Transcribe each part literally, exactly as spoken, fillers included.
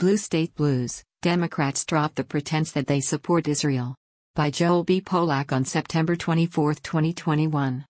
Blue State Blues, Democrats drop the pretense that they support Israel. By Joel B. Polak on September twenty-fourth, twenty twenty-one.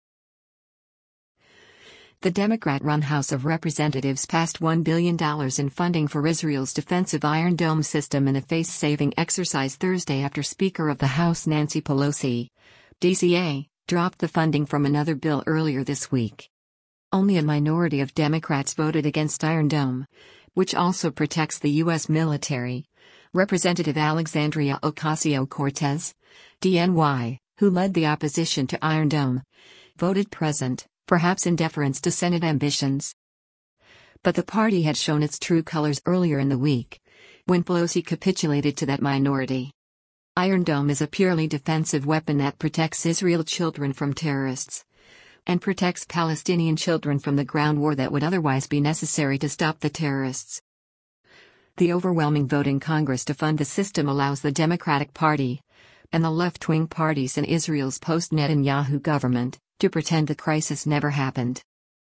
The Democrat-run House of Representatives passed one billion dollars in funding for Israel's defensive Iron Dome system in a face-saving exercise Thursday after Speaker of the House Nancy Pelosi, D C A, dropped the funding from another bill earlier this week. Only a minority of Democrats voted against Iron Dome, which also protects the U S military. Representative Alexandria Ocasio-Cortez, D N Y, who led the opposition to Iron Dome, voted present, perhaps in deference to Senate ambitions. But the party had shown its true colors earlier in the week, when Pelosi capitulated to that minority. Iron Dome is a purely defensive weapon that protects Israel children from terrorists, and protects Palestinian children from the ground war that would otherwise be necessary to stop the terrorists. The overwhelming vote in Congress to fund the system allows the Democratic Party, and the left-wing parties in Israel's post-Netanyahu government, to pretend the crisis never happened.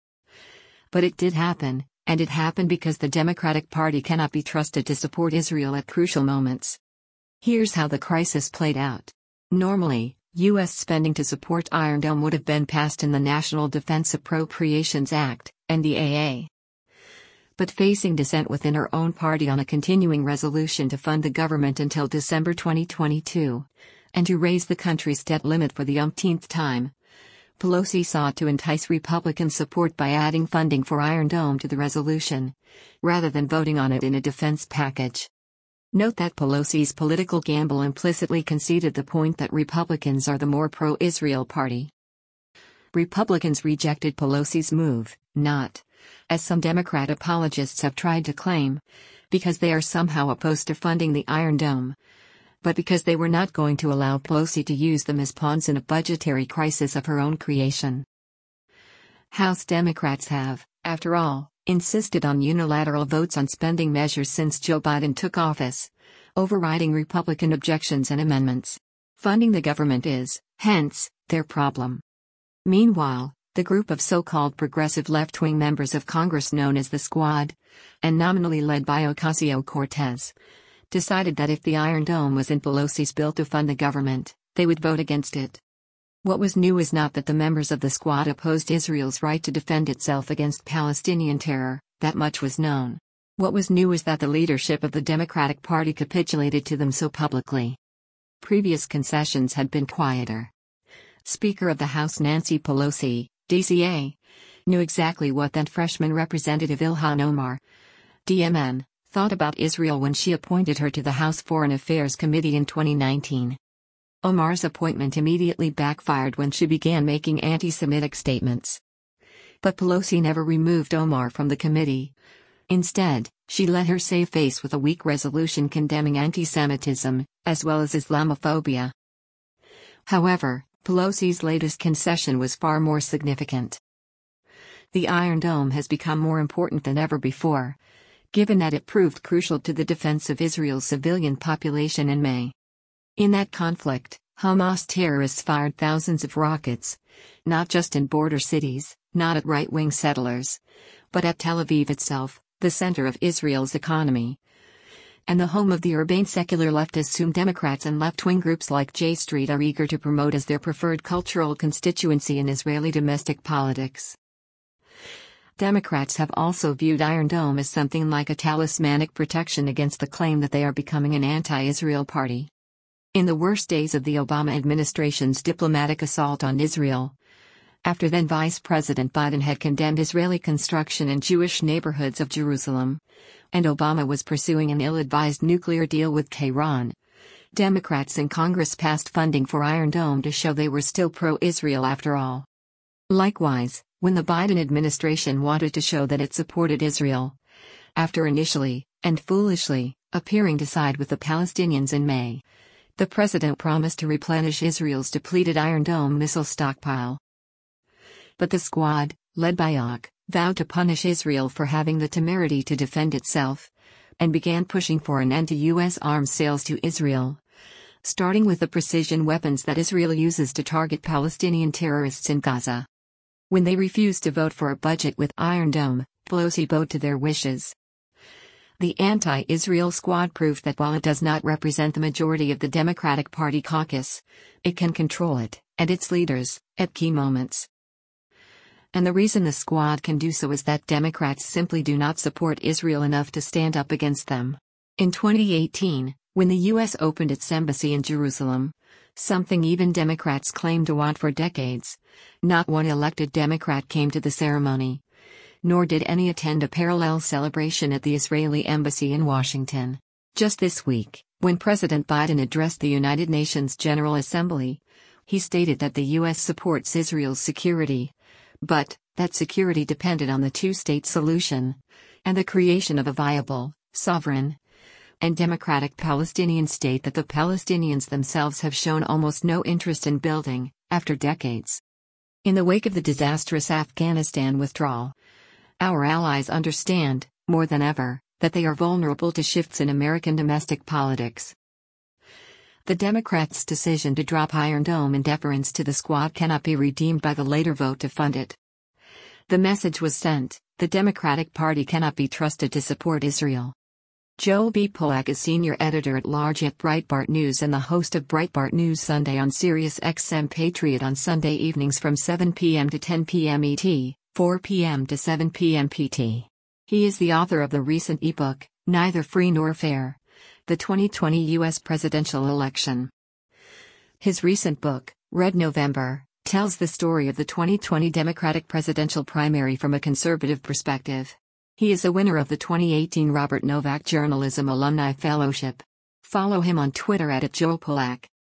But it did happen, and it happened because the Democratic Party cannot be trusted to support Israel at crucial moments. Here's how the crisis played out. Normally, U S spending to support Iron Dome would have been passed in the National Defense Appropriations Act, N D A A. But facing dissent within her own party on a continuing resolution to fund the government until December twenty twenty-two, and to raise the country's debt limit for the umpteenth time, Pelosi sought to entice Republican support by adding funding for Iron Dome to the resolution, rather than voting on it in a defense package. Note that Pelosi's political gamble implicitly conceded the point that Republicans are the more pro-Israel party. Republicans rejected Pelosi's move, not, as some Democrat apologists have tried to claim, because they are somehow opposed to funding the Iron Dome, but because they were not going to allow Pelosi to use them as pawns in a budgetary crisis of her own creation. House Democrats have, after all, insisted on unilateral votes on spending measures since Joe Biden took office, overriding Republican objections and amendments. Funding the government is, hence, their problem. Meanwhile, the group of so-called progressive left-wing members of Congress known as the Squad, and nominally led by Ocasio-Cortez, decided that if the Iron Dome was in Pelosi's bill to fund the government, they would vote against it. What was new is not that the members of the Squad opposed Israel's right to defend itself against Palestinian terror, that much was known. What was new is that the leadership of the Democratic Party capitulated to them so publicly. Previous concessions had been quieter. Speaker of the House Nancy Pelosi, D C A, knew exactly what then freshman Representative Ilhan Omar, D M N, thought about Israel when she appointed her to the House Foreign Affairs Committee in twenty nineteen. Omar's appointment immediately backfired when she began making anti-Semitic statements. But Pelosi never removed Omar from the committee. Instead, she let her save face with a weak resolution condemning anti-Semitism, as well as Islamophobia. However, Pelosi's latest concession was far more significant. The Iron Dome has become more important than ever before, given that it proved crucial to the defense of Israel's civilian population in May. In that conflict, Hamas terrorists fired thousands of rockets, not just in border cities, not at right-wing settlers, but at Tel Aviv itself, the center of Israel's economy, and the home of the urbane secular leftists whom Democrats and left-wing groups like J Street are eager to promote as their preferred cultural constituency in Israeli domestic politics. Democrats have also viewed Iron Dome as something like a talismanic protection against the claim that they are becoming an anti-Israel party. In the worst days of the Obama administration's diplomatic assault on Israel, after then Vice President Biden had condemned Israeli construction in Jewish neighborhoods of Jerusalem, and Obama was pursuing an ill-advised nuclear deal with Tehran, Democrats in Congress passed funding for Iron Dome to show they were still pro-Israel after all. Likewise, when the Biden administration wanted to show that it supported Israel, after initially, and foolishly, appearing to side with the Palestinians in May, the president promised to replenish Israel's depleted Iron Dome missile stockpile. But the Squad, led by O C, vowed to punish Israel for having the temerity to defend itself, and began pushing for an end to U S arms sales to Israel, starting with the precision weapons that Israel uses to target Palestinian terrorists in Gaza. When they refused to vote for a budget with Iron Dome, Pelosi bowed to their wishes. The anti-Israel squad proved that while it does not represent the majority of the Democratic Party caucus, it can control it, and its leaders, at key moments. And the reason the squad can do so is that Democrats simply do not support Israel enough to stand up against them. In twenty eighteen, when the U S opened its embassy in Jerusalem, something even Democrats claimed to want for decades, not one elected Democrat came to the ceremony. Nor did any attend a parallel celebration at the Israeli embassy in Washington. Just this week, when President Biden addressed the United Nations General Assembly, he stated that the U S supports Israel's security, but that security depended on the two-state solution and the creation of a viable, sovereign, and democratic Palestinian state that the Palestinians themselves have shown almost no interest in building, after decades. In the wake of the disastrous Afghanistan withdrawal, our allies understand, more than ever, that they are vulnerable to shifts in American domestic politics. The Democrats' decision to drop Iron Dome in deference to the squad cannot be redeemed by the later vote to fund it. The message was sent: the Democratic Party cannot be trusted to support Israel. Joel B. Pollack is senior editor-at-large at Breitbart News and the host of Breitbart News Sunday on Sirius X M Patriot on Sunday evenings from seven p m to ten p m E T, four p m to seven p m P T. He is the author of the recent ebook, Neither Free Nor Fair: The twenty twenty U S Presidential Election. His recent book, Red November, tells the story of the twenty twenty Democratic presidential primary from a conservative perspective. He is a winner of the twenty eighteen Robert Novak Journalism Alumni Fellowship. Follow him on Twitter at Joel Pollack.